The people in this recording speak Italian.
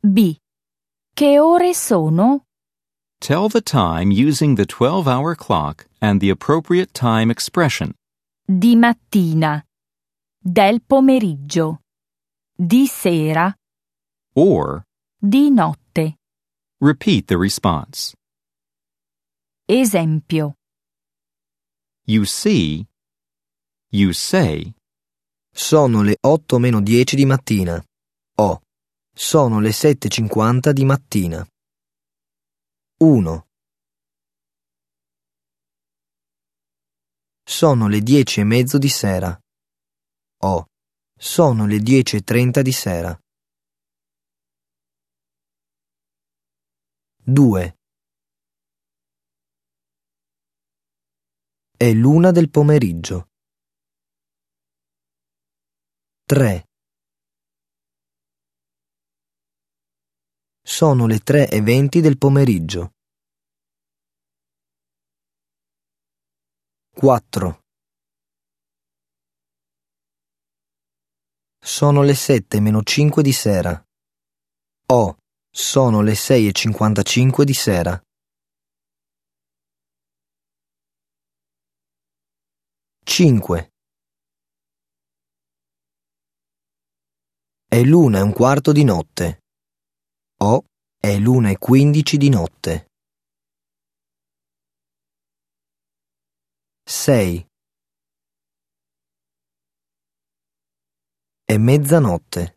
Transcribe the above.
B. Che ore sono? Tell the time using the 12-hour clock and the appropriate time expression. Di mattina. Del pomeriggio. Di sera. Or, Di notte. repeat the response. Esempio. You see, you say, Sono le 8 meno 10 di mattina. O. Sono le 7:50 di mattina. 1. Sono le 10:30 di sera. O. Sono le 10:30 di sera. 2. È l'1 del pomeriggio. 3. Sono le 3:20 del pomeriggio. 4. Sono le 7:05 di sera. O. Sono le 6:55 di sera. 5. È l'1:15 di notte. O. È l'1:15 di notte. 6. È mezzanotte.